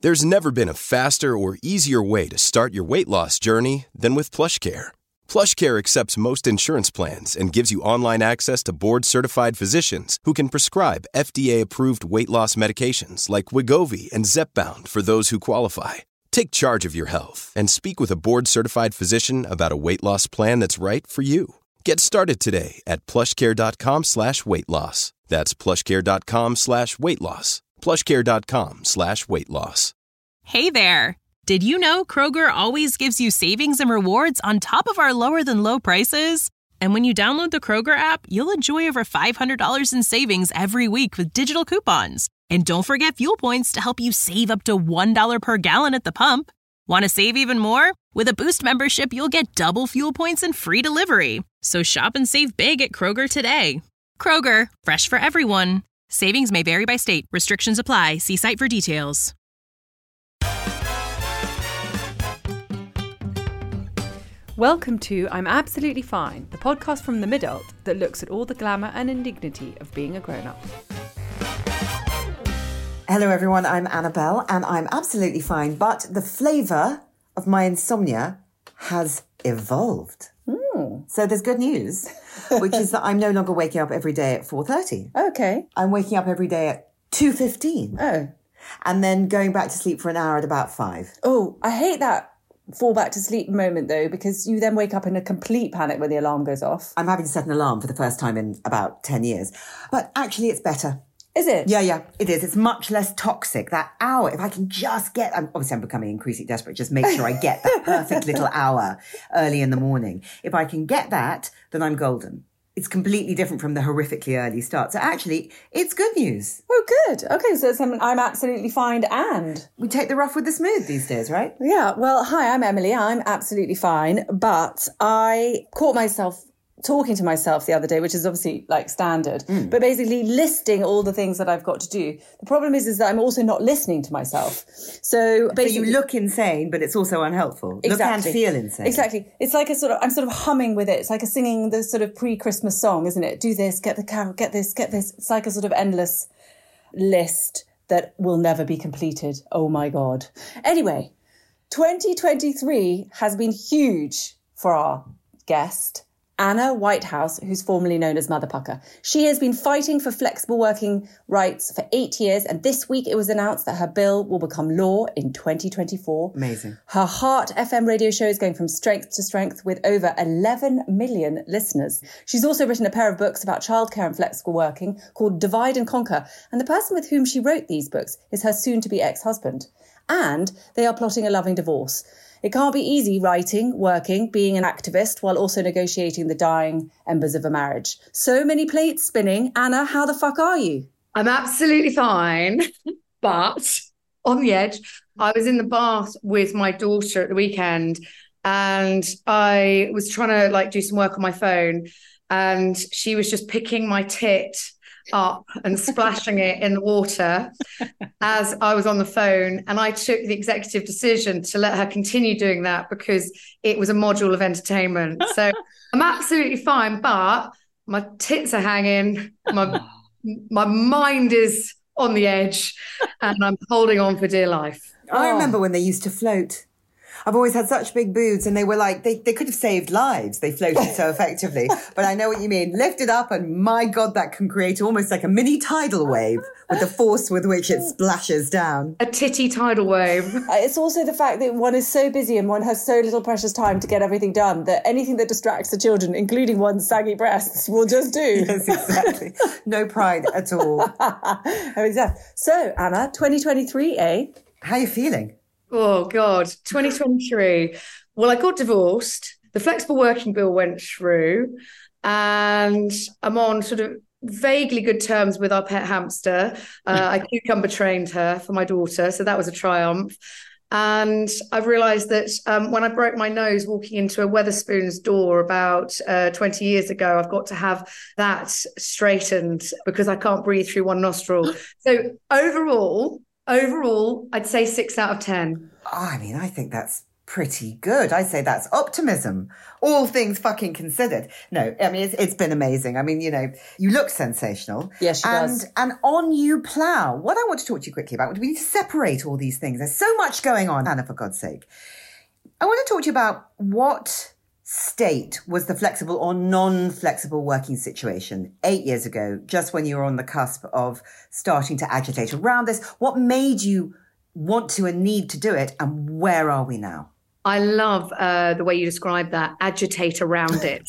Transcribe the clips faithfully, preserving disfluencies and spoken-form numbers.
There's never been a faster or easier way to start your weight loss journey than with PlushCare. PlushCare accepts most insurance plans and gives you online access to board-certified physicians who can prescribe F D A-approved weight loss medications like Wegovy and Zepbound for those who qualify. Take charge of your health and speak with a board-certified physician about a weight loss plan that's right for you. Get started today at plushcare.com slash weight loss. That's plushcare.com slash weight loss. plushcare.com slash weight loss. Hey there. Did you know Kroger always gives you savings and rewards on top of our lower than low prices? And when you download the Kroger app, you'll enjoy over five hundred dollars in savings every week with digital coupons. And don't forget fuel points to help you save up to one dollar per gallon at the pump. Want to save even more? With a Boost membership, you'll get double fuel points and free delivery. So shop and save big at Kroger today. Kroger, fresh for everyone. Savings may vary by state. Restrictions apply. See site for details. Welcome to I'm Absolutely Fine, the podcast from the mid-adult that looks at all the glamour and indignity of being a grown-up. Hello everyone, I'm Annabelle and I'm absolutely fine, but the flavour of my insomnia has evolved. Mm. So there's good news, which is that I'm no longer waking up every day at four thirty. Okay. I'm waking up every day at two fifteen. Oh. And then going back to sleep for an hour at about five. Oh, I hate that fall back to sleep moment though, because you then wake up in a complete panic when the alarm goes off. I'm having to set an alarm for the first time in about ten years. But actually it's better. Is it? Yeah, yeah, it is. It's much less toxic. That hour, if I can just get, I'm, obviously I'm becoming increasingly desperate, just make sure I get that perfect little hour early in the morning. If I can get that, then I'm golden. It's completely different from the horrifically early start. So actually, it's good news. Oh, good. Okay, so it's something I'm absolutely fine and... We take the rough with the smooth these days, right? Yeah, well, hi, I'm Emily. I'm absolutely fine, but I caught myself talking to myself the other day, which is obviously like standard, mm. but basically listing all the things that I've got to do. The problem is, is that I'm also not listening to myself. So basically, so you look insane, but it's also unhelpful. Exactly. Look and feel insane. Exactly. It's like a sort of, I'm sort of humming with it. It's like a singing the sort of pre-Christmas song, isn't it? Do this, get the carol, get this, get this. It's like a sort of endless list that will never be completed. Oh my God. Anyway, twenty twenty-three has been huge for our guest, Anna Whitehouse, who's formerly known as Mother Pucker. She has been fighting for flexible working rights for eight years, and this week it was announced that her bill will become law in twenty twenty-four. Amazing. Her Heart F M radio show is going from strength to strength with over eleven million listeners. She's also written a pair of books about childcare and flexible working called Divide and Conquer, and the person with whom she wrote these books is her soon-to-be ex-husband. And they are plotting a loving divorce. It can't be easy writing, working, being an activist while also negotiating the dying embers of a marriage. So many plates spinning. Anna, how the fuck are you? I'm absolutely fine, but on the edge. I was in the bath with my daughter at the weekend and I was trying to like do some work on my phone and she was just picking my tit up and splashing it in the water as I was on the phone, and I took the executive decision to let her continue doing that because it was a module of entertainment. So I'm absolutely fine, but my tits are hanging, my my mind is on the edge, and I'm holding on for dear life. I remember when they used to float. I've always had such big boobs and they were like, they, they could have saved lives. They floated so effectively. But I know what you mean. Lift it up and my God, that can create almost like a mini tidal wave with the force with which it splashes down. A titty tidal wave. It's also the fact that one is so busy and one has so little precious time to get everything done that anything that distracts the children, including one's saggy breasts, will just do. Yes, exactly. No pride at all. Exactly. So, Anna, twenty twenty-three, eh? How are you feeling? Oh, God, twenty twenty-three. Well, I got divorced. The flexible working bill went through and I'm on sort of vaguely good terms with our pet hamster. Uh, I cucumber trained her for my daughter, so that was a triumph. And I've realised that um, when I broke my nose walking into a Wetherspoon's door about uh, twenty years ago, I've got to have that straightened because I can't breathe through one nostril. So overall... Overall, I'd say six out of ten. Oh, I mean, I think that's pretty good. I say that's optimism, all things fucking considered. No, I mean, it's, it's been amazing. I mean, you know, you look sensational. Yes, she and, does. And on you plough. What I want to talk to you quickly about, we need to separate all these things. There's so much going on, Hannah, for God's sake. I want to talk to you about what state was the flexible or non-flexible working situation eight years ago, just when you were on the cusp of starting to agitate around this. What made you want to and need to do it, and where are we now? I love uh, the way you describe that, agitate around it.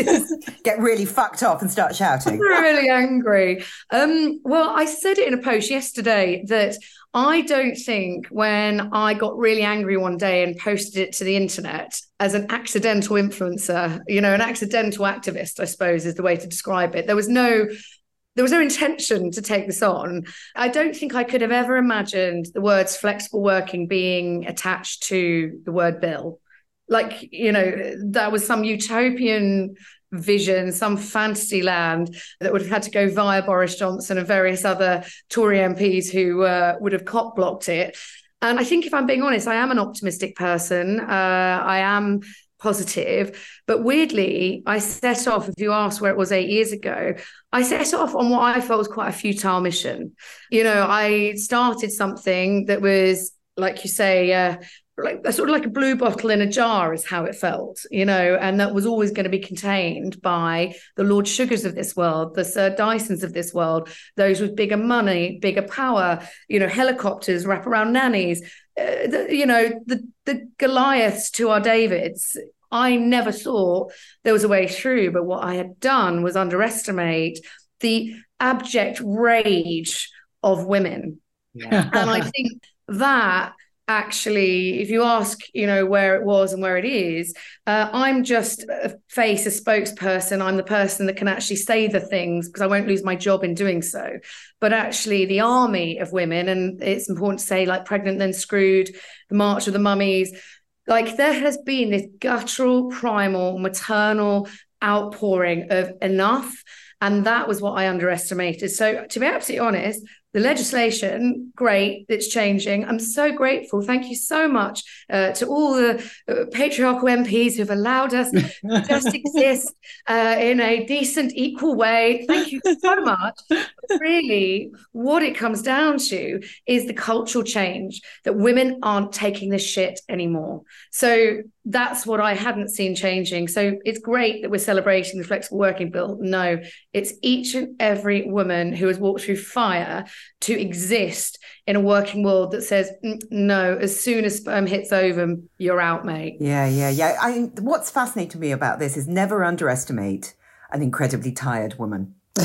Get really fucked off and start shouting. Really angry. Um, well, I said it in a post yesterday that I don't think when I got really angry one day and posted it to the internet as an accidental influencer, you know, an accidental activist, I suppose is the way to describe it. There was no There was no intention to take this on. I don't think I could have ever imagined the words flexible working being attached to the word bill. Like, you know, that was some utopian vision, some fantasy land that would have had to go via Boris Johnson and various other Tory M Ps who uh, would have cock blocked it. And I think if I'm being honest, I am an optimistic person. Uh, I am positive, but weirdly, I set off, if you ask where it was eight years ago, I set off on what I felt was quite a futile mission. You know, I started something that was, like you say, uh, like sort of like a blue bottle in a jar is how it felt, you know, and that was always going to be contained by the Lord Sugars of this world, the Sir Dysons of this world, those with bigger money, bigger power, you know, helicopters, wraparound nannies, uh, the, you know, the, the Goliaths to our Davids. I never thought there was a way through, but what I had done was underestimate the abject rage of women. Yeah. And I think that actually, if you ask, you know, where it was and where it is, uh, I'm just a face, a spokesperson. I'm the person that can actually say the things because I won't lose my job in doing so. But actually the army of women, and it's important to say, like Pregnant Then Screwed, the March of the Mummies, like there has been this guttural, primal, maternal outpouring of enough. And that was what I underestimated. So to be absolutely honest, the legislation, great, it's changing. I'm so grateful. Thank you so much uh, to all the uh, patriarchal M Ps who've allowed us to just exist uh, in a decent, equal way. Thank you so much. But really, what it comes down to is the cultural change that women aren't taking this shit anymore. So that's what I hadn't seen changing. So it's great that we're celebrating the flexible working bill. No, it's each and every woman who has walked through fire to exist in a working world that says, no, as soon as sperm hits ovum, you're out, mate. Yeah, yeah, yeah. I, what's fascinating to me about this is never underestimate an incredibly tired woman. You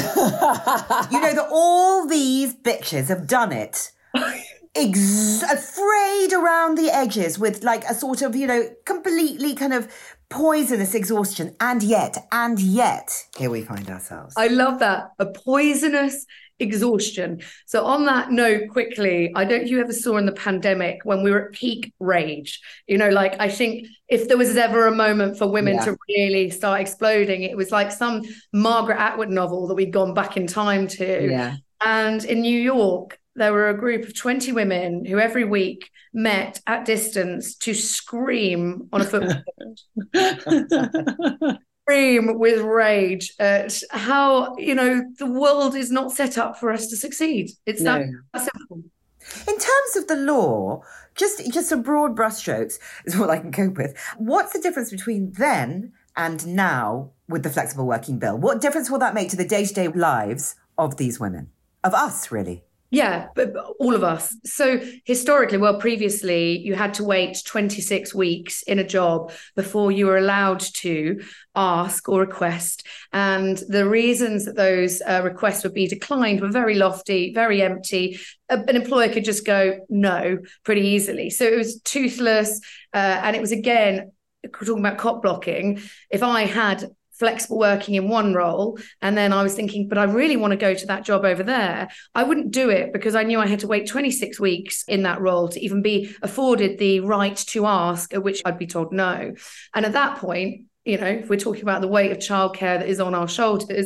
know that all these bitches have done it. Ex- afraid around the edges with like a sort of, you know, completely kind of poisonous exhaustion. And yet, and yet, here we find ourselves. I love that. A poisonous exhaustion. So on that note, quickly, I don't know if you ever saw in the pandemic when we were at peak rage, you know, like I think if there was ever a moment for women yeah. to really start exploding, it was like some Margaret Atwood novel that we'd gone back in time to. Yeah. And in New York, there were a group of twenty women who every week met at distance to scream on a football pitch. Scream with rage at how, you know, the world is not set up for us to succeed. It's no. that, that simple. In terms of the law, just, just some broad brushstrokes is what I can cope with. What's the difference between then and now with the flexible working bill? What difference will that make to the day-to-day lives of these women? Of us, really? Yeah, but all of us. So historically, well, previously, you had to wait twenty-six weeks in a job before you were allowed to ask or request. And the reasons that those uh, requests would be declined were very lofty, very empty. An employer could just go, no, pretty easily. So it was toothless. Uh, and it was, again, talking about cop blocking. If I had flexible working in one role, and then I was thinking, but I really want to go to that job over there, I wouldn't do it because I knew I had to wait twenty-six weeks in that role to even be afforded the right to ask, at which I'd be told no. And at that point, you know, if we're talking about the weight of childcare that is on our shoulders,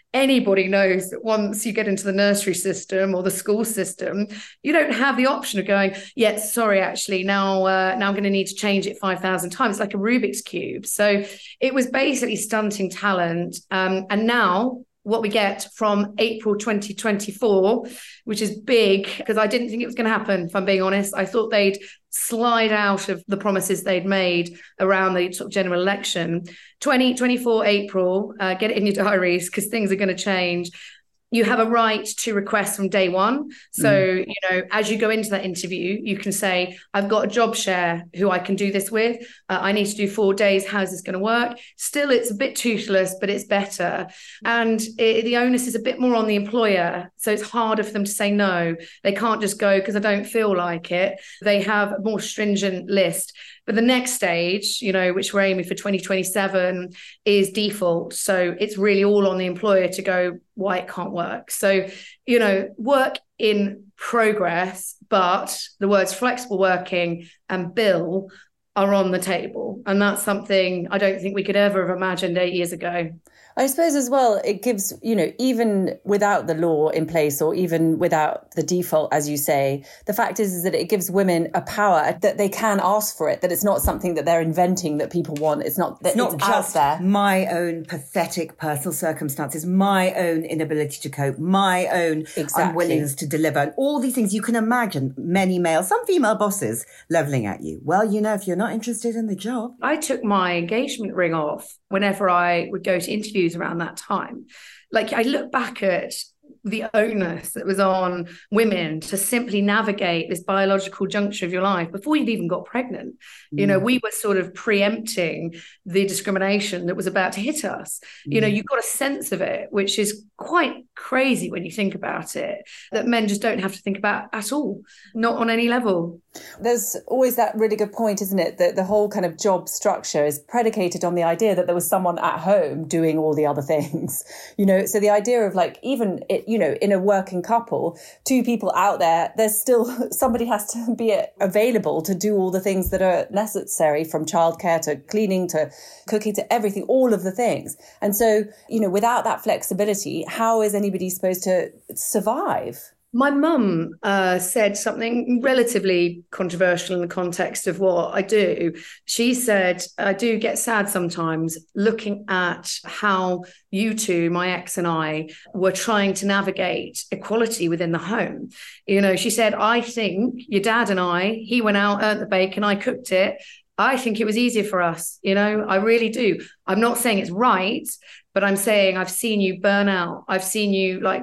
anybody knows that once you get into the nursery system or the school system, you don't have the option of going, yeah, sorry, actually, now, uh, now I'm going to need to change it five thousand times. It's like a Rubik's Cube. So it was basically stunting talent. Um, and now what we get from April twenty twenty-four, which is big, because I didn't think it was going to happen, if I'm being honest. I thought they'd slide out of the promises they'd made around the sort of general election. twenty twenty-four April, uh, get it in your diaries because things are going to change. You have a right to request from day one. So, mm. you know, as you go into that interview, you can say, I've got a job share who I can do this with. Uh, I need to do four days. How's this going to work? Still, it's a bit toothless, but it's better. And it, the onus is a bit more on the employer. So it's harder for them to say no. They can't just go because I don't feel like it. They have a more stringent list. But the next stage, you know, which we're aiming for twenty twenty-seven, is default. So it's really all on the employer to go why it can't work. So, you know, work in progress, but the words flexible working and bill are on the table. And that's something I don't think we could ever have imagined eight years ago. I suppose as well, it gives, you know, even without the law in place or even without the default, as you say, the fact is, is that it gives women a power that they can ask for it, that it's not something that they're inventing that people want. It's not that it's not it's just out there. My own pathetic personal circumstances, my own inability to cope, my own exactly. unwillingness to deliver, and all these things. You can imagine many male, some female bosses levelling at you. Well, you know, if you're not interested in the job. I took my engagement ring off whenever I would go to interviews around that time. Like, I look back at the onus that was on women to simply navigate this biological juncture of your life before you'd even got pregnant. Mm. You know, we were sort of preempting the discrimination that was about to hit us. Mm. You know, you got a sense of it, which is quite crazy when you think about it, that men just don't have to think about at all, not on any level. There's always that really good point, isn't it? That the whole kind of job structure is predicated on the idea that there was someone at home doing all the other things, you know, so the idea of like, even, it, you know, in a working couple, two people out there, there's still somebody has to be available to do all the things that are necessary, from childcare to cleaning to cooking to everything, all of the things. And so, you know, without that flexibility, how is anybody supposed to survive? My mum uh, said something relatively controversial in the context of what I do. She said, I do get sad sometimes looking at how you two, my ex and I, were trying to navigate equality within the home. You know, she said, I think your dad and I, he went out, earned the bacon, I cooked it. I think it was easier for us. You know, I really do. I'm not saying it's right, but I'm saying I've seen you burn out. I've seen you like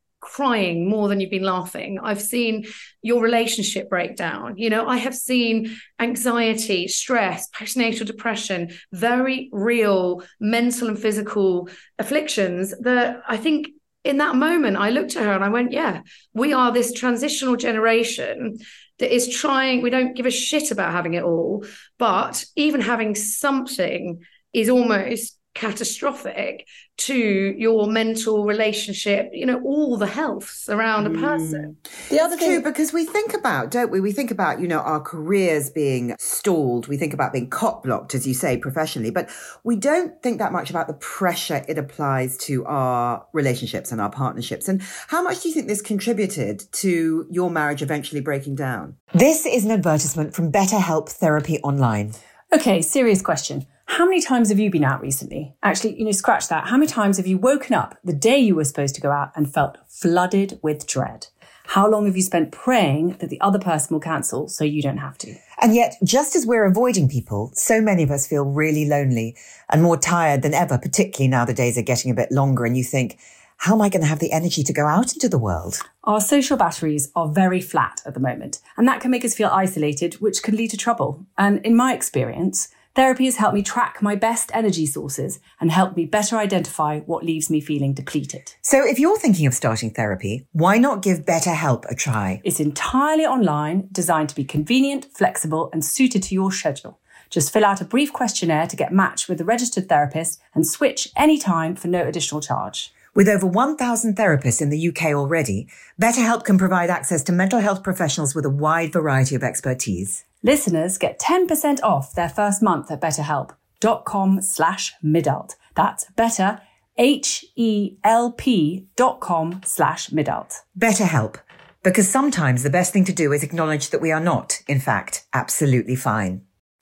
crying more than you've been laughing. I've seen your relationship break down. You know, I have seen anxiety, stress, postnatal depression, very real mental and physical afflictions that I think in that moment I looked at her and I went, yeah, we are this transitional generation that is trying, we don't give a shit about having it all, but even having something is almost catastrophic to your mental relationship, you know, all the healths around a person. Mm. The other thing, because we think about, don't we? We think about, you know, our careers being stalled. We think about being cock-blocked, as you say, professionally, but we don't think that much about the pressure it applies to our relationships and our partnerships. And how much do you think this contributed to your marriage eventually breaking down? This is an advertisement from BetterHelp Therapy Online. Okay, serious question. How many times have you been out recently? Actually, you know, scratch that. How many times have you woken up the day you were supposed to go out and felt flooded with dread? How long have you spent praying that the other person will cancel so you don't have to? And yet, just as we're avoiding people, so many of us feel really lonely and more tired than ever, particularly now the days are getting a bit longer and you think, how am I going to have the energy to go out into the world? Our social batteries are very flat at the moment, and that can make us feel isolated, which can lead to trouble. And in my experience, therapy has helped me track my best energy sources and helped me better identify what leaves me feeling depleted. So if you're thinking of starting therapy, why not give BetterHelp a try? It's entirely online, designed to be convenient, flexible, and suited to your schedule. Just fill out a brief questionnaire to get matched with a registered therapist and switch anytime for no additional charge. With over one thousand therapists in the U K already, BetterHelp can provide access to mental health professionals with a wide variety of expertise. Listeners get ten percent off their first month at betterhelp.com slash midult. That's better, H-E-L-P dot com slash midult. BetterHelp. Because sometimes the best thing to do is acknowledge that we are not, in fact, absolutely fine.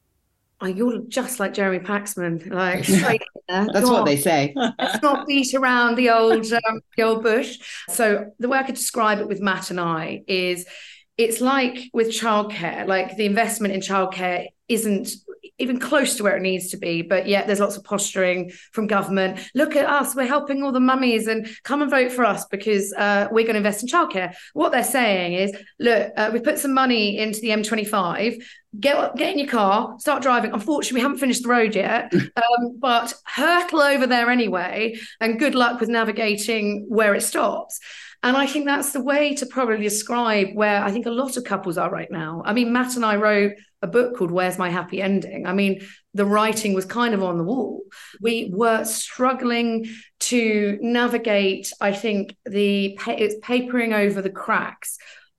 Oh, you're just like Jeremy Paxman, like straight in there. That's Go what on. they say. Let's not beat around the old, um, the old bush. So the way I could describe it with Matt and I is, it's like with childcare, like the investment in childcare isn't even close to where it needs to be, but yet there's lots of posturing from government. Look at us, we're helping all the mummies and come and vote for us because uh, we're going to invest in childcare. What they're saying is, look, uh, we put some money into the M twenty-five, get, get in your car, start driving. Unfortunately, we haven't finished the road yet, um, but hurtle over there anyway, and good luck with navigating where it stops. And I think that's the way to probably describe where I think a lot of couples are right now. I mean, Matt and I wrote a book called Where's My Happy Ending? I mean, the writing was kind of on the wall. We were struggling to navigate, I think, the it's papering over the cracks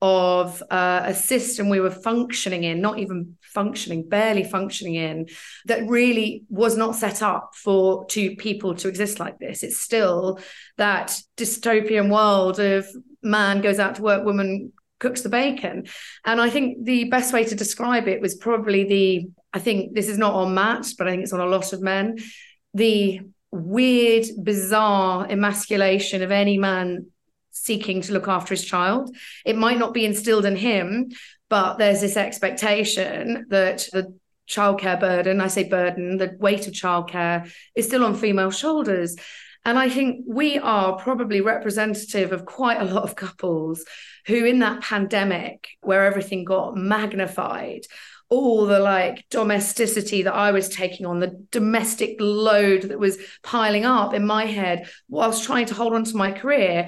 of uh, a system we were functioning in, not even functioning, barely functioning in, that really was not set up for two people to exist like this. It's still that dystopian world of man goes out to work, woman cooks the bacon. And I think the best way to describe it was probably the, I think this is not on Matt, but I think it's on a lot of men, the weird, bizarre emasculation of any man seeking to look after his child. It might not be instilled in him, but there's this expectation that the childcare burden, I say burden, the weight of childcare is still on female shoulders. And I think we are probably representative of quite a lot of couples who, in that pandemic where everything got magnified, all the like domesticity that I was taking on, the domestic load that was piling up in my head whilst trying to hold on to my career,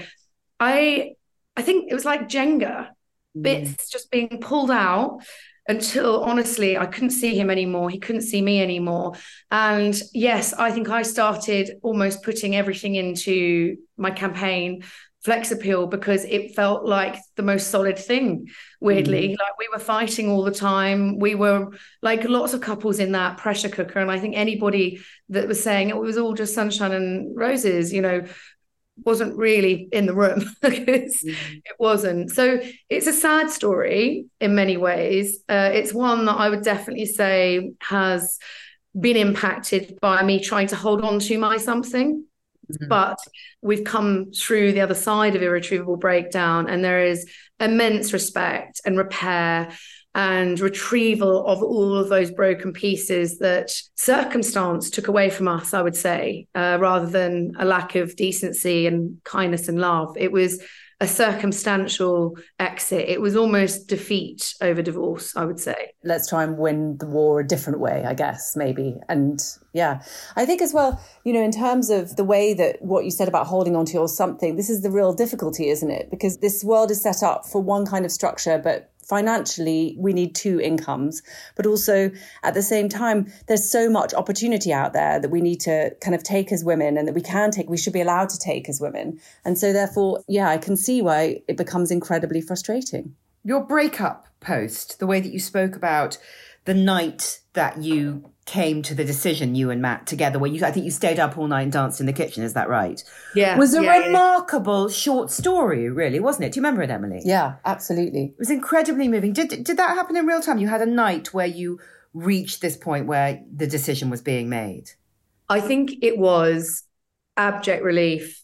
I I think it was like Jenga, bits mm. just being pulled out until, honestly, I couldn't see him anymore. He couldn't see me anymore. And yes, I think I started almost putting everything into my campaign, Flex Appeal, because it felt like the most solid thing, weirdly. Mm. Like we were fighting all the time. We were like lots of couples in that pressure cooker. And I think anybody that was saying it was all just sunshine and roses, you know, wasn't really in the room because mm-hmm. it wasn't. So it's a sad story in many ways. Uh, it's one that I would definitely say has been impacted by me trying to hold on to my something. Mm-hmm. But we've come through the other side of irretrievable breakdown, and there is immense respect and repair and retrieval of all of those broken pieces that circumstance took away from us, I would say, uh, rather than a lack of decency and kindness and love. It was a circumstantial exit. It was almost defeat over divorce, I would say. Let's try and win the war a different way, I guess, maybe. And yeah, I think as well, you know, in terms of the way that what you said about holding on to your something, this is the real difficulty, isn't it? Because this world is set up for one kind of structure, but financially, we need two incomes, but also at the same time, there's so much opportunity out there that we need to kind of take as women and that we can take, we should be allowed to take as women. And so therefore, yeah, I can see why it becomes incredibly frustrating. Your breakup post, the way that you spoke about the night that you came to the decision, you and Matt together, where you, I think you stayed up all night and danced in the kitchen, is that right? Yeah. Was a yeah, remarkable yeah. short story, really, wasn't it? Do you remember it, Emily? Yeah, absolutely. It was incredibly moving. Did, did that happen in real time? You had a night where you reached this point where the decision was being made? I think it was abject relief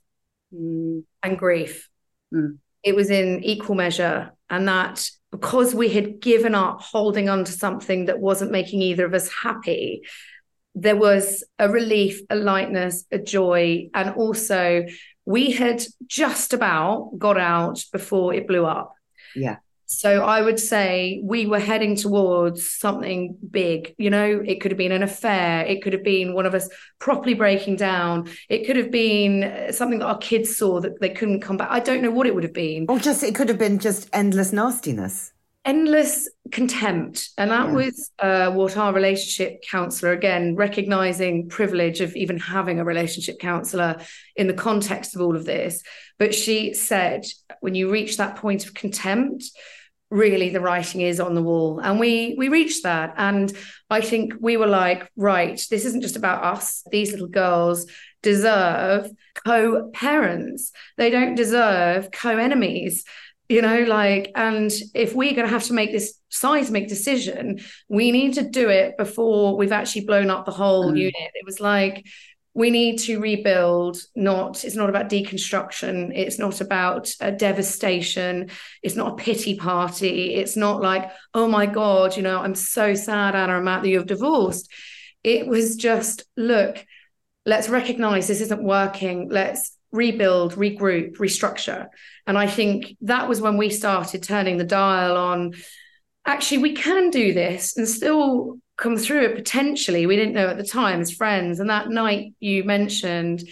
mm. and grief. Mm. It was in equal measure. And that because we had given up holding on to something that wasn't making either of us happy, there was a relief, a lightness, a joy. And also we had just about got out before it blew up. Yeah. So I would say we were heading towards something big. You know, it could have been an affair. It could have been one of us properly breaking down. It could have been something that our kids saw that they couldn't come back. I don't know what it would have been. Or just, it could have been just endless nastiness. Endless contempt. And that yeah. was uh, what our relationship counsellor, again, recognising privilege of even having a relationship counsellor in the context of all of this. But she said, when you reach that point of contempt, really the writing is on the wall. And we we reached that. And I think we were like, right, this isn't just about us, these little girls. deserve co-parents. They don't deserve co-enemies. You know, like, and if we're going to have to make this seismic decision, we need to do it before we've actually blown up the whole mm. unit. It was like, we need to rebuild, not, it's not about deconstruction. It's not about uh, devastation. It's not a pity party. It's not like, oh my God, you know, I'm so sad, Anna and Matt, that you've divorced. It was just, look, let's recognize this isn't working. Let's rebuild, regroup, restructure. And I think that was when we started turning the dial on, actually, we can do this and still come through it potentially. We didn't know at the time as friends. And that night you mentioned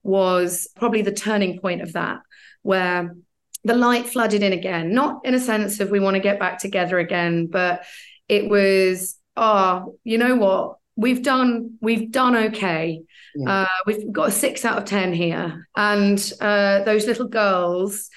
was probably the turning point of that, where the light flooded in again, not in a sense of we want to get back together again, but it was, oh, you know what? We've done, we've done okay. Yeah. Uh, we've got a six out of ten here. And uh, those little girls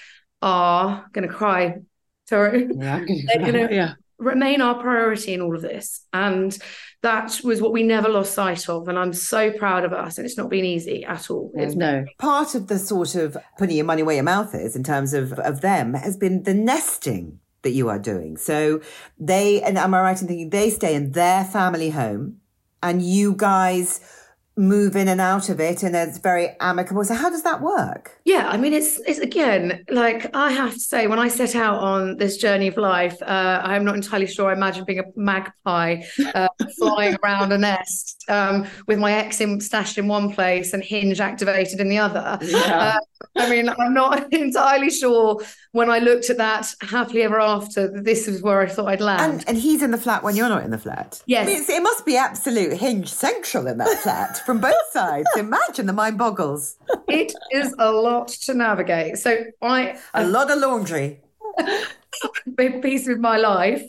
are going to cry. Sorry. Yeah, they're going to yeah. remain our priority in all of this. And that was what we never lost sight of. And I'm so proud of us. And it's not been easy at all. It's no. Part of the sort of putting your money where your mouth is in terms of, of them has been the nesting that you are doing. So they, and am I right in thinking they stay in their family home and you guys move in and out of it and it's very amicable. So how does that work? Yeah, I mean, it's, it's again, like I have to say, when I set out on this journey of life, uh, I'm not entirely sure I imagine being a magpie uh, flying around a nest um, with my ex in, stashed in one place and Hinge activated in the other. Yeah. Uh, I mean, I'm not entirely sure when I looked at that happily ever after, this is where I thought I'd land. And, and he's in the flat when you're not in the flat. Yes. I mean, it must be absolute Hinge central in that flat from both sides. Imagine, the mind boggles. It is a lot to navigate. So I... A lot of laundry. Big piece of my life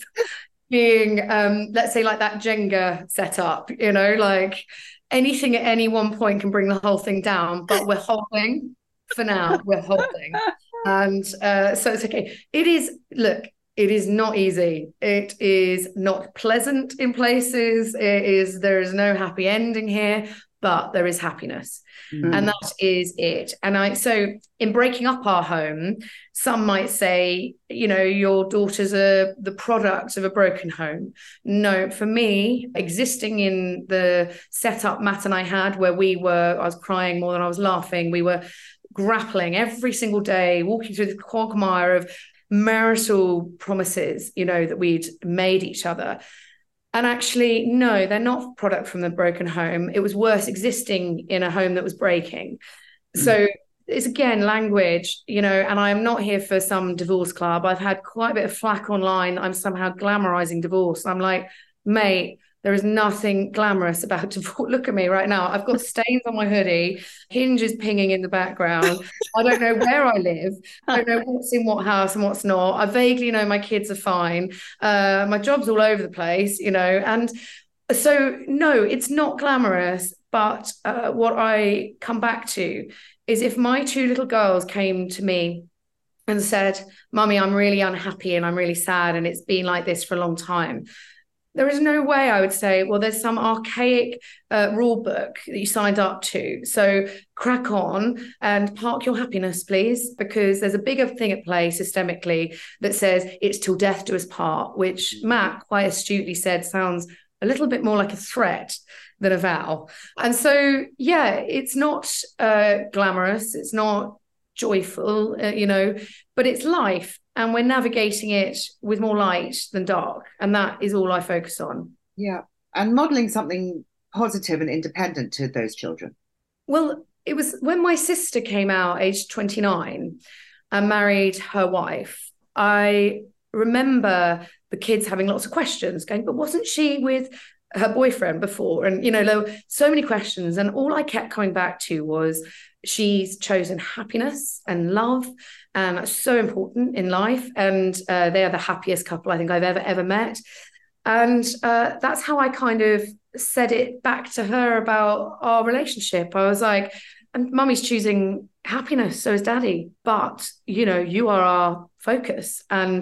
being, um, let's say, like that Jenga setup, you know, like anything at any one point can bring the whole thing down, but we're holding for now. We're holding. And uh, so it's okay. It is, look, it is not easy. It is not pleasant in places. It is, there is no happy ending here, but there is happiness. Mm. And that is it. And I, so in breaking up our home, some might say, you know, your daughters are the product of a broken home. No, for me, existing in the setup Matt and I had, where we were, I was crying more than I was laughing. We were grappling every single day, walking through the quagmire of marital promises, you know, that we'd made each other. And actually, no, they're not product from the broken home. It was worse existing in a home that was breaking. Mm. So it's, again, language, you know, and I'm not here for some divorce club. I've had quite a bit of flack online. I'm somehow glamorizing divorce. I'm like, mate, there is nothing glamorous about divorce. Look at me right now. I've got stains on my hoodie. Hinge is pinging in the background. I don't know where I live. I don't know what's in what house and what's not. I vaguely know my kids are fine. Uh, my job's all over the place, you know. And so, no, it's not glamorous. But uh, what I come back to is if my two little girls came to me and said, Mummy, I'm really unhappy and I'm really sad and it's been like this for a long time, there is no way I would say, well, there's some archaic uh, rule book that you signed up to. So crack on and park your happiness, please, because there's a bigger thing at play systemically that says it's till death do us part, which Matt quite astutely said sounds a little bit more like a threat than a vow. And so, yeah, it's not uh, glamorous. It's not joyful, uh, you know, but it's life. And we're navigating it with more light than dark. And that is all I focus on. Yeah. And modelling something positive and independent to those children. Well, it was when my sister came out, aged twenty-nine, and married her wife. I remember the kids having lots of questions, going, but wasn't she with her boyfriend before? And, you know, there were so many questions. And all I kept coming back to was, she's chosen happiness and love, and that's so important in life. And uh, they are the happiest couple I think I've ever, ever met. And uh, that's how I kind of said it back to her about our relationship. I was like, and Mummy's choosing happiness, so is Daddy. But, you know, you are our focus. And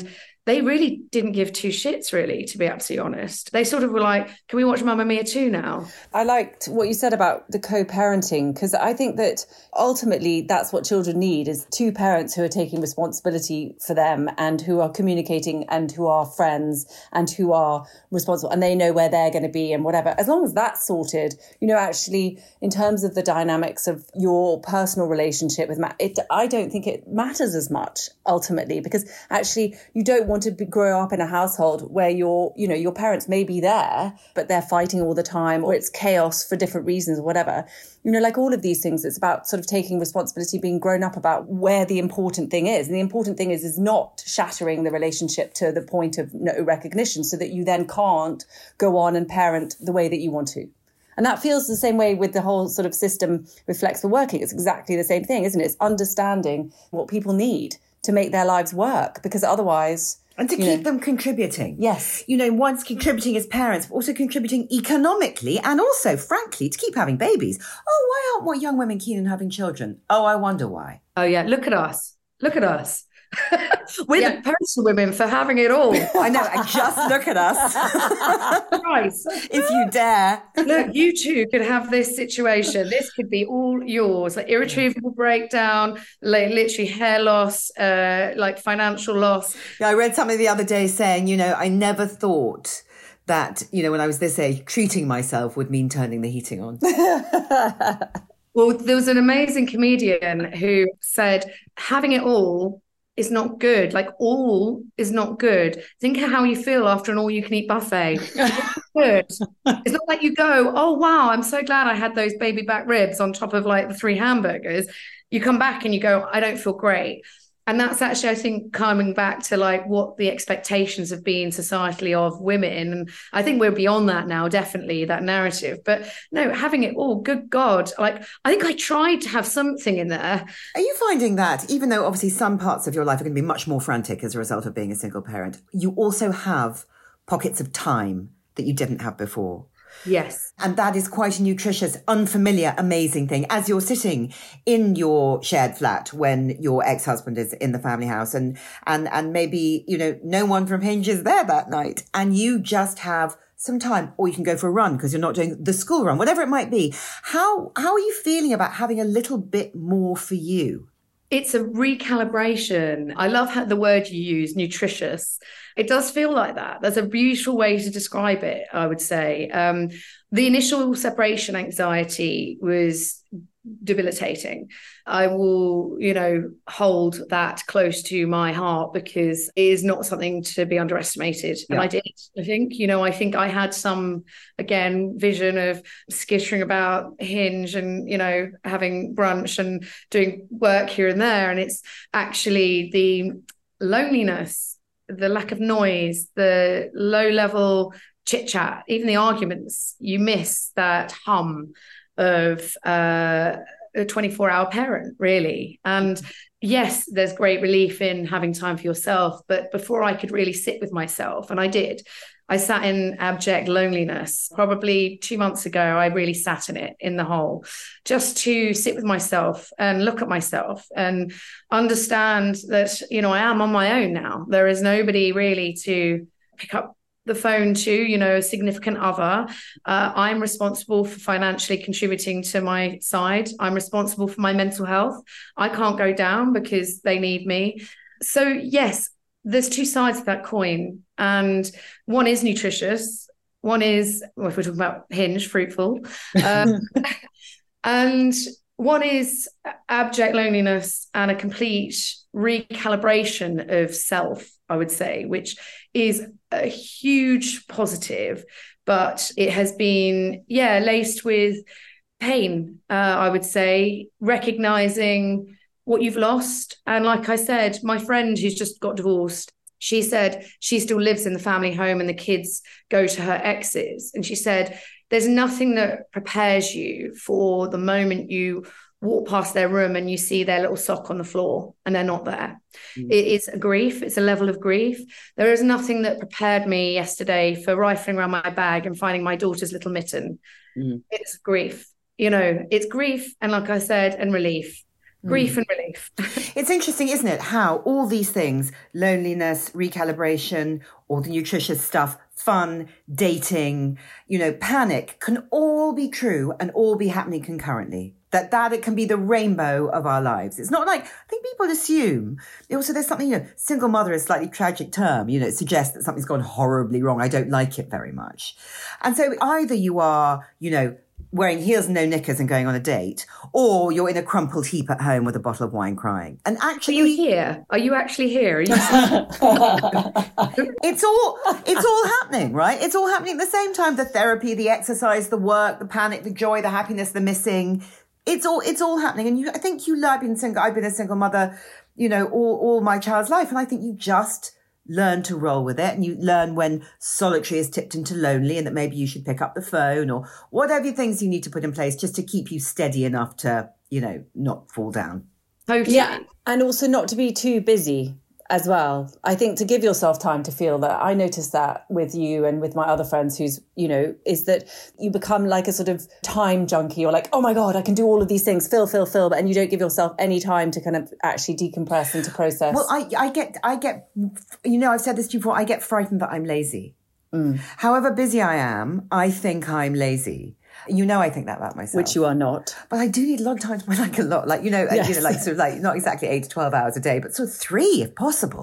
they really didn't give two shits, really, to be absolutely honest. They sort of were like, can we watch Mamma Mia two now? I liked what you said about the co-parenting, because I think that ultimately that's what children need, is two parents who are taking responsibility for them and who are communicating and who are friends and who are responsible and they know where they're going to be and whatever. As long as that's sorted, you know, actually, in terms of the dynamics of your personal relationship with Matt, it, I don't think it matters as much ultimately, because actually you don't want to be, grow up in a household where your, you know, your parents may be there, but they're fighting all the time, or it's chaos for different reasons or whatever. You know, like all of these things, it's about sort of taking responsibility, being grown up about where the important thing is. And the important thing is, is not shattering the relationship to the point of no recognition, so that you then can't go on and parent the way that you want to. And that feels the same way with the whole sort of system with flexible working. It's exactly the same thing, isn't it? It's understanding what people need to make their lives work, because otherwise... And to keep know, them contributing. Yes. You know, once contributing as parents, but also contributing economically, and also, frankly, to keep having babies. Oh, why aren't more young women keen on having children? Oh, I wonder why. Oh, yeah. Look at us. Look at us. We're yeah. the poster women for having it all. I know, and just look at us. Christ. If you dare. Look, you two could have this situation. This could be all yours. Like irretrievable breakdown, like literally hair loss, uh, like financial loss. Yeah, I read something the other day saying, you know, I never thought that, you know, when I was this age, treating myself would mean turning the heating on. Well, there was an amazing comedian who said, having it all is not good. Like, all is not good. Think of how you feel after an all-you-can-eat buffet. It's not good. It's not like you go, oh, wow, I'm so glad I had those baby back ribs on top of, like, the three hamburgers. You come back and you go, I don't feel great. And that's actually, I think, coming back to, like, what the expectations have been societally of women. And I think we're beyond that now, definitely, that narrative. But no, having it all, good God. Like, I think I tried to have something in there. Are you finding that, even though obviously some parts of your life are going to be much more frantic as a result of being a single parent, you also have pockets of time that you didn't have before? Yes. And that is quite a nutritious, unfamiliar, amazing thing. As you're sitting in your shared flat when your ex-husband is in the family house and, and, and maybe, you know, no one from Hinge is there that night and you just have some time, or you can go for a run because you're not doing the school run, whatever it might be. How, how are you feeling about having a little bit more for you? It's a recalibration. I love how the word you use, nutritious. It does feel like that. That's a beautiful way to describe it, I would say. Um, the initial separation anxiety was debilitating. I will, you know, hold that close to my heart because it is not something to be underestimated. Yeah. And I did, I think, you know, I think I had some, again, vision of skittering about Hinge and, you know, having brunch and doing work here and there. And it's actually the loneliness, the lack of noise, the low level chit chat, even the arguments, you miss that hum of uh, a twenty-four hour parent, really. And yes, there's great relief in having time for yourself. But before I could really sit with myself, and I did, I sat in abject loneliness. Probably two months ago, I really sat in it, in the hole, just to sit with myself and look at myself and understand that, you know, I am on my own now. There is nobody really to pick up the phone to, you know, a significant other. Uh, I'm responsible for financially contributing to my side. I'm responsible for my mental health. I can't go down because they need me. So yes, there's two sides of that coin. And one is nutritious. One is, well, if we're talking about Hinge, fruitful. Um, and one is abject loneliness and a complete recalibration of self, I would say, which is a huge positive, but it has been, yeah, laced with pain, uh, I would say, recognizing what you've lost. And like I said, my friend who's just got divorced, she said she still lives in the family home and the kids go to her exes. And she said, there's nothing that prepares you for the moment you walk past their room and you see their little sock on the floor and they're not there. Mm. It is a grief. It's a level of grief. There is nothing that prepared me yesterday for rifling around my bag and finding my daughter's little mitten. Mm. It's grief. You know, it's grief. And like I said, and relief. grief mm. and relief. It's interesting, isn't it, how all these things, loneliness, recalibration, all the nutritious stuff, fun, dating, you know, panic, can all be true and all be happening concurrently. That that it can be the rainbow of our lives. It's not like, I think people assume, also there's something, you know, single mother is a slightly tragic term, you know, it suggests that something's gone horribly wrong. I don't like it very much. And so either you are, you know, wearing heels and no knickers and going on a date, or you're in a crumpled heap at home with a bottle of wine crying. And actually, are you here? Are you actually here? Are you... it's all it's all happening, right? It's all happening at the same time. The therapy, the exercise, the work, the panic, the joy, the happiness, the missing. It's all it's all happening. And you, I think you, I've been single. I've been a single mother, you know, all all my child's life, and I think you just learn to roll with it, and you learn when solitary is tipped into lonely, and that maybe you should pick up the phone or whatever things you need to put in place just to keep you steady enough to, you know, not fall down. Totally. Yeah, and also not to be too busy as well. I think to give yourself time to feel that. I noticed that with you and with my other friends who's, you know, is that you become like a sort of time junkie. You're like, oh my God, I can do all of these things, fill, fill, fill. And you don't give yourself any time to kind of actually decompress and to process. Well, I, I get, I get, you know, I've said this to you before, I get frightened that I'm lazy. Mm. However busy I am, I think I'm lazy. You know, I think that about myself. Which you are not. But I do need a lot of time to, like a lot, like, you know, yes. you know, like sort of like, not exactly eight to twelve hours a day, but sort of three if possible.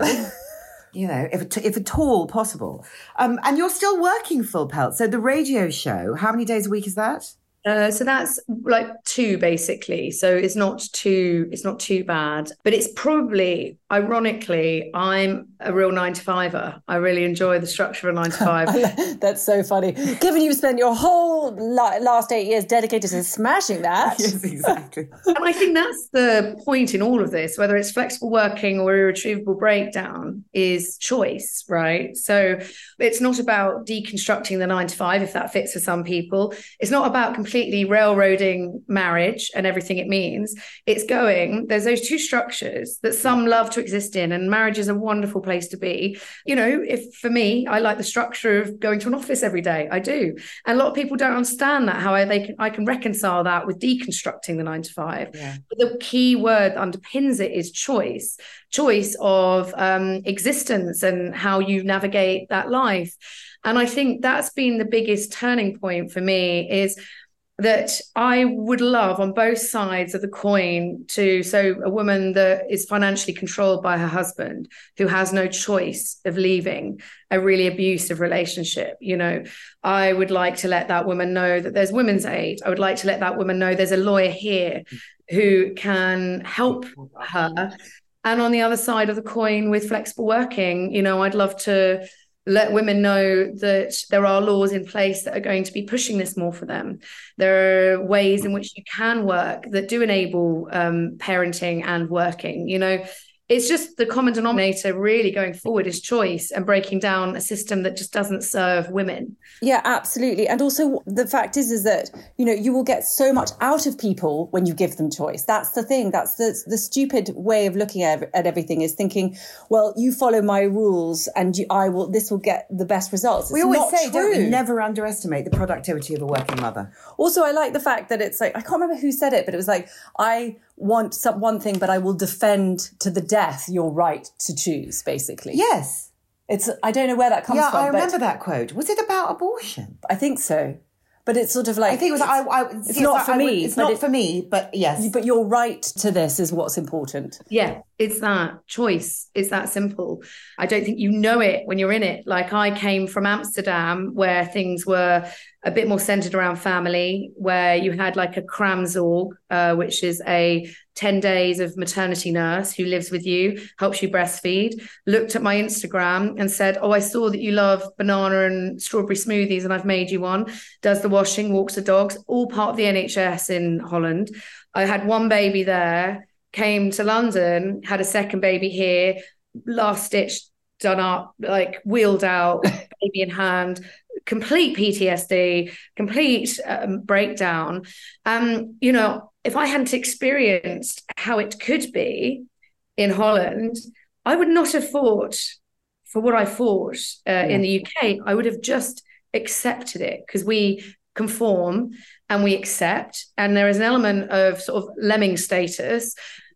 You know, if, if at all possible. Um, and you're still working Full Pelt. So the radio show, how many days a week is that? Uh, so that's like two, basically. So it's not too, it's not too bad, but it's probably, ironically, I'm a real nine to fiver. I really enjoy the structure of a nine to five. That's so funny. Given you've spent your whole la- last eight years dedicated to smashing that. Yes, exactly. And I think that's the point in all of this, whether it's flexible working or irretrievable breakdown, is choice, right? So it's not about deconstructing the nine to five, if that fits for some people. It's not about completely railroading marriage and everything it means. It's going, there's those two structures that some love to exist in, and marriage is a wonderful place to be. You know, if for me, I like the structure of going to an office every day. I do. And a lot of people don't understand that, how I, they can, I can reconcile that with deconstructing the nine to five. Yeah. But the key word that underpins it is choice, choice of um, existence and how you navigate that life. And I think that's been the biggest turning point for me, is that I would love on both sides of the coin to, so a woman that is financially controlled by her husband, who has no choice of leaving a really abusive relationship. You know, I would like to let that woman know that there's women's aid. I would like to let that woman know there's a lawyer here who can help her. And on the other side of the coin with flexible working, you know, I'd love to let women know that there are laws in place that are going to be pushing this more for them. There are ways in which you can work that do enable um, parenting and working. You know, it's just the common denominator really going forward is choice and breaking down a system that just doesn't serve women. Yeah, absolutely. And also the fact is, is that, you know, you will get so much out of people when you give them choice. That's the thing. That's the, the stupid way of looking at, at everything, is thinking, well, you follow my rules and you, I will, this will get the best results. It's we always not say, true. Don't we, never underestimate the productivity of a working mother. Also, I like the fact that it's like, I can't remember who said it, but it was like, I want some, one thing, but I will defend to the death your right to choose, basically. Yes. It's, I don't know where that comes yeah, from. Yeah, I remember that quote. Was it about abortion? I think so. But it's sort of like... I think it was... I, I, it's yes, not I, for I, me. It's not it, for me, but yes. But your right to this is what's important. Yeah, it's that choice. It's that simple. I don't think you know it when you're in it. Like, I came from Amsterdam, where things were a bit more centered around family, where you had like a Kramzorg, uh, which is a ten days of maternity nurse who lives with you, helps you breastfeed, looked at my Instagram and said, oh, I saw that you love banana and strawberry smoothies and I've made you one, does the washing, walks the dogs, all part of the N H S in Holland. I had one baby there, came to London, had a second baby here, last stitch done up, like wheeled out, baby in hand, complete P T S D, complete um, breakdown. Um, you know, if I hadn't experienced how it could be in Holland, I would not have fought for what I fought uh, yeah. in the U K. I would have just accepted it, because we conform and we accept. And there is an element of sort of lemming status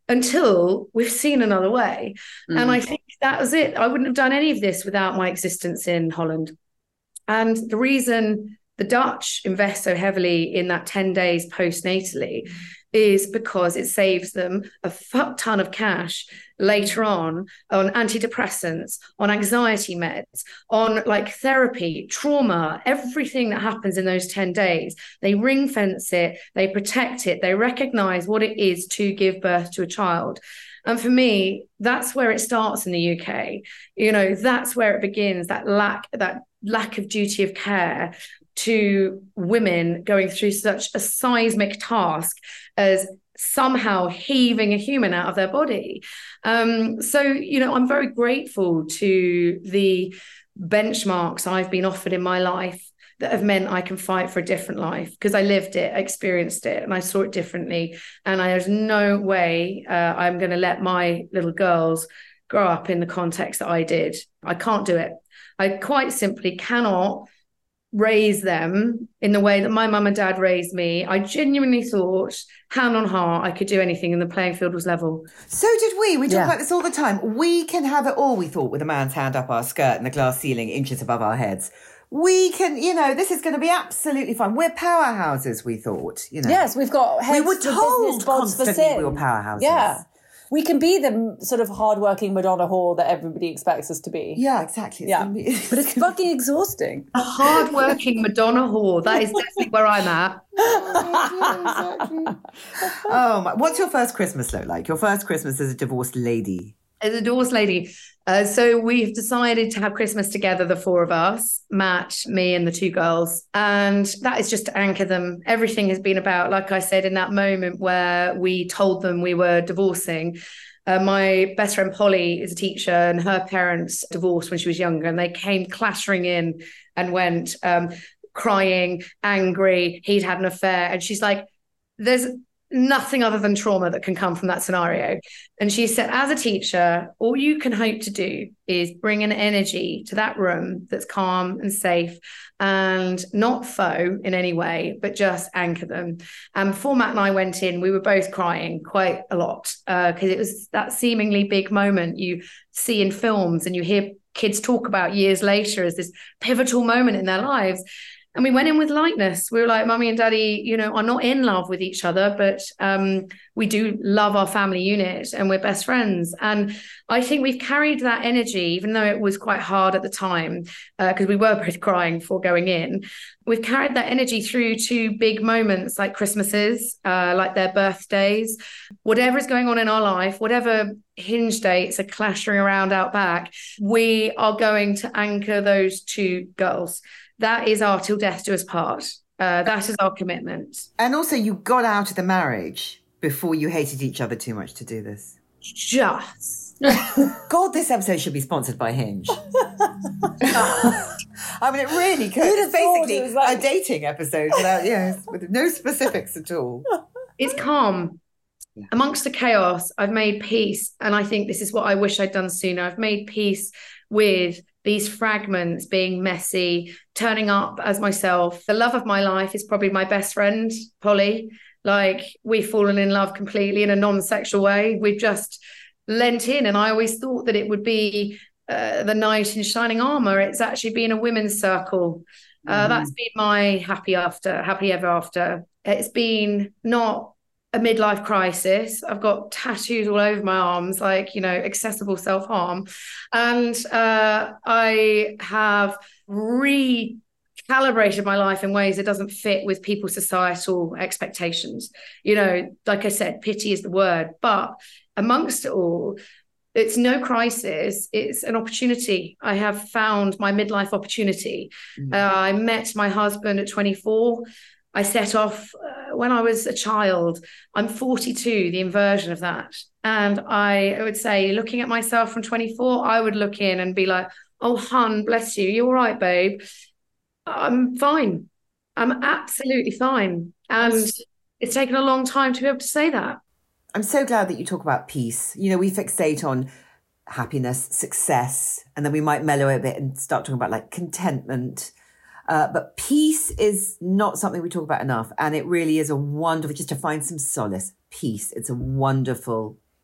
until we've seen another way. Mm. And I think that was it. I wouldn't have done any of this without my existence in Holland. And the reason the Dutch invest so heavily in that ten days postnatally is because it saves them a fuck ton of cash later on on antidepressants, on anxiety meds, on like therapy, trauma, everything that happens in those ten days. They ring fence it, they protect it, they recognize what it is to give birth to a child. And for me, that's where it starts in the U K. You know, that's where it begins, that lack, that lack of duty of care to women going through such a seismic task as somehow heaving a human out of their body. Um, so, you know, I'm very grateful to the benchmarks I've been offered in my life that have meant I can fight for a different life, because I lived it, I experienced it, and I saw it differently. And I, there's no way uh, I'm going to let my little girls grow up in the context that I did. I can't do it. I quite simply cannot raise them in the way that my mum and dad raised me. I genuinely thought, hand on heart, I could do anything and the playing field was level. So did we. We talk Yeah. about this all the time. We can have it all, we thought, with a man's hand up our skirt and the glass ceiling inches above our heads. We can, you know, this is going to be absolutely fine. We're powerhouses, we thought, you know. Yes, we've got heads We were for told business, bods for constantly sin. we were powerhouses. Yeah. We can be the sort of hardworking Madonna whore that everybody expects us to be. Yeah, exactly. It's Yeah. gonna be- But it's fucking exhausting. A hardworking Madonna whore. That is definitely where I'm at. Yeah, exactly. Oh, my. What's your first Christmas look like? Your first Christmas as a divorced lady? As a divorced lady. Uh, so we've decided to have Christmas together, the four of us, Matt, me and the two girls. And that is just to anchor them. Everything has been about, like I said, in that moment where we told them we were divorcing. Uh, my best friend Polly is a teacher, and her parents divorced when she was younger, and they came clattering in and went um, crying, angry. He'd had an affair. And she's like, there's nothing other than trauma that can come from that scenario. And she said, as a teacher, all you can hope to do is bring an energy to that room that's calm and safe and not faux in any way, but just anchor them. And before Matt and I went in, we were both crying quite a lot because uh, it was that seemingly big moment you see in films and you hear kids talk about years later as this pivotal moment in their lives. And we went in with lightness. We were like, Mummy and Daddy, you know, are not in love with each other, but um, we do love our family unit and we're best friends. And I think we've carried that energy, even though it was quite hard at the time, because uh, we were both crying before going in. We've carried that energy through to big moments like Christmases, uh, like their birthdays, whatever is going on in our life, whatever hinge dates are clashing around out back, we are going to anchor those two girls. That is our till death do us part. Uh, that is our commitment. And also you got out of the marriage before you hated each other too much to do this. Just. God, this episode should be sponsored by Hinge. I mean, it really could. It's basically it like... a dating episode without, yes, with no specifics at all. It's calm. Yeah. Amongst the chaos, I've made peace. And I think this is what I wish I'd done sooner. I've made peace with these fragments being messy, turning up as myself. The love of my life is probably my best friend, Polly. Like, we've fallen in love completely in a non-sexual way. We've just lent in. And I always thought that it would be uh, the knight in shining armor. It's actually been a women's circle. Uh, mm. That's been my happy after, happy ever after. It's been not a midlife crisis. I've got tattoos all over my arms, like, you know, accessible self-harm. And uh, I have recalibrated my life in ways that doesn't fit with people's societal expectations. You know, like I said, pity is the word, but amongst it all, it's no crisis. It's an opportunity. I have found my midlife opportunity. Mm-hmm. Uh, I met my husband at twenty-four. I set off uh, when I was a child. I'm forty-two, the inversion of that. And I, I would say, looking at myself from twenty-four, I would look in and be like, oh, hun, bless you. You're all right, babe. I'm fine. I'm absolutely fine. And it's taken a long time to be able to say that. I'm so glad that you talk about peace. You know, we fixate on happiness, success, and then we might mellow a bit and start talking about like contentment. Uh, but peace is not something we talk about enough. And it really is a wonderful, just to find some solace, peace. It's a wonderful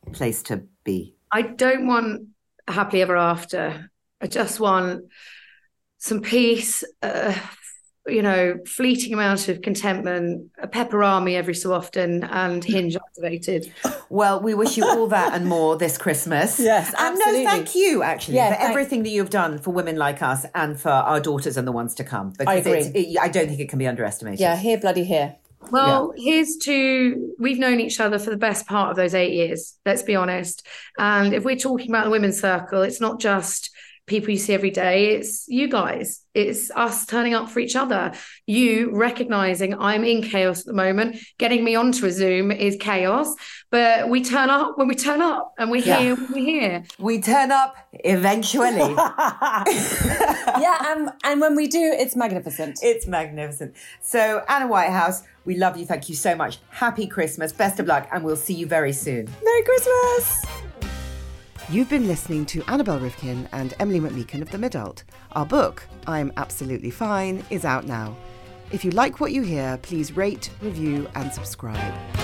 place to be. I don't want a happily ever after. I just want some peace, uh, you know, fleeting amount of contentment, a Pepperami every so often, and Hinge activated. Well, we wish you all that and more this Christmas. Yes, absolutely. And no, thank you, actually, Yeah, for thank- everything that you've done for women like us and for our daughters and the ones to come. Because I agree. It's, it, I don't think it can be underestimated. Yeah, here, bloody here. Well, here's to, we've known each other for the best part of those eight years, let's be honest. And if we're talking about the women's circle, it's not just people you see every day, it's you guys. It's us turning up for each other. You recognizing I'm in chaos at the moment. Getting me onto a Zoom is chaos, but we turn up when we turn up, and we're Yeah. here when we're here. We turn up eventually. Yeah, and, and when we do, it's magnificent. It's magnificent. So, Anna Whitehouse, we love you. Thank you so much. Happy Christmas. Best of luck. And we'll see you very soon. Merry Christmas! You've been listening to Annabel Rivkin and Emily McMeekan of The Midult. Our book, I'm Absolutely Fine, is out now. If you like what you hear, please rate, review and subscribe.